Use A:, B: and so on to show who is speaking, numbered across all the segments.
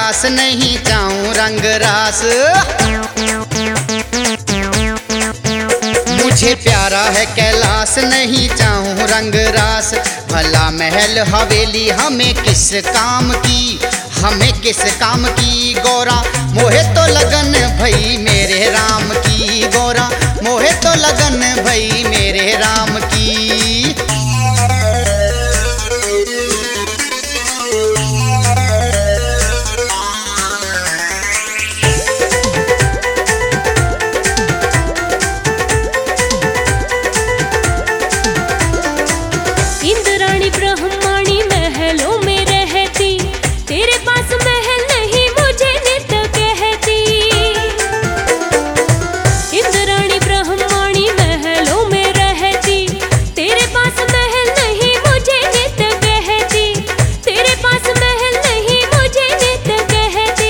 A: कैलाश नहीं चाहूं रंग रास। मुझे प्यारा है कैलाश नहीं चाहूं रंग रास। भला महल हवेली हमें किस काम की, हमें किस काम की गोरा मोहे तो लगन भई मेरे राम की। गोरा मोहे तो लगन भई मेरे राम की।
B: इंद्राणी ब्रह्माणी महलों में रहती, तेरे पास महल नहीं मुझे नित कहती। इंद्राणी ब्रह्माणी महलों में रहती, तेरे पास महल नहीं मुझे नित कहती। तेरे पास महल नहीं मुझे नित कहती।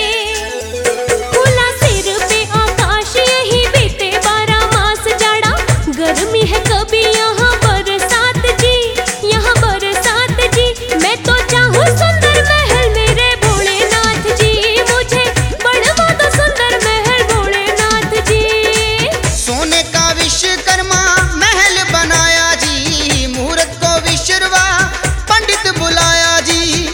B: खुला सिर पे आकाश यही बीते 12 मास जाड़ा। गर्मी है कभी यहाँ बरसात जी, यहाँ बरसात जी। मैं तो चाहूँ सुंदर महल मेरे भोलेनाथ जी। मुझे बनवा दो सुंदर महल भोलेनाथ जी।
A: सोने का विश्वकर्मा महल बनाया जी, मुहूर्त को विश्वकर्मा पंडित बुलाया जी।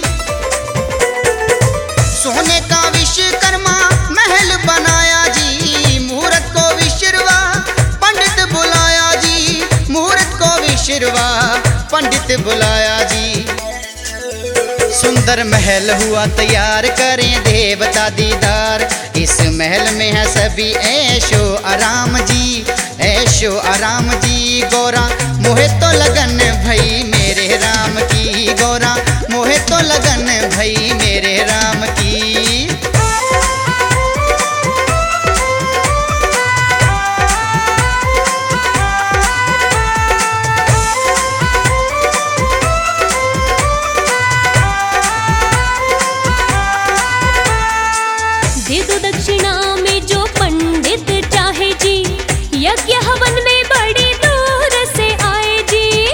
A: सोने का विश्वकर्मा महल बनाया जी, मुहूर्त को विश्वकर्मा पंडित बुलाया जी। मुहूर्त को विश्वकर्मा पंडित बुलाया जी। सुंदर महल हुआ तैयार करें देवता दीदार। इस महल में है सभी ऐशो आराम जी, ऐशो आराम जी। गोरा मोहे तो लगन भई मेरे राम की। गोरा मोहे तो लगन भई मेरे राम की।
B: दे दो दक्षिणा में जो पंडित चाहे जी, यज्ञ हवन में बड़ी दूर से आए जी।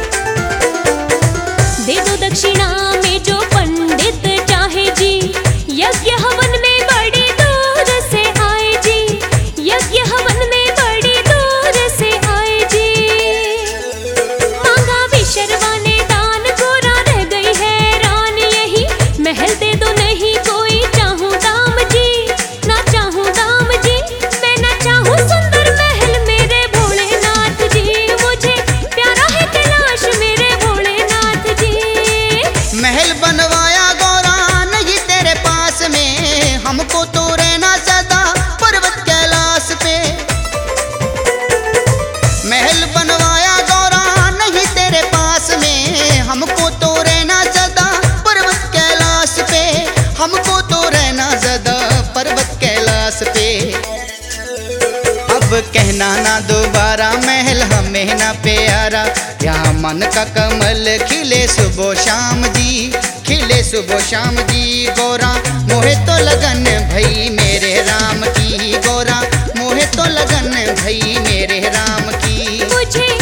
B: दे दो दक्षिणा में जो पंडित चाहे जी, यज्ञ हवन में बड़ी दूर से आए जी। यज्ञ हवन में बड़ी दूर से आए जी। मांगा विश्वकर्मा ने दान, गोरा रह गई हैरान यही। महल दे दो नहीं कोई चाहूं दाम जी, ना चाहूं दाम जी। मैं ना चाहूं सुंदर महल मेरे भोलेनाथ जी। मुझे प्यारा है कैलाश मेरे भोलेनाथ जी।
A: महल बनवाया गौरा नहीं तेरे पास में, हमको तो रहना सदा पर्वत कैलाश पे। महल बनवाया गौरा नहीं तेरे पास में, हमको तो रहना सदा पर्वत कैलाश पे। हमको तो रहना सदा पर्वत कैलाश पे। अब कहना ना दोबारा महल हमें ना प्यारा। यहाँ मन का कमल खिले सुबह शाम जी, खिले सुबह शाम जी। गोरा मोहे तो लगन भई मेरे राम की। गोरा मोहे तो लगन भई मेरे राम की।
B: मुझे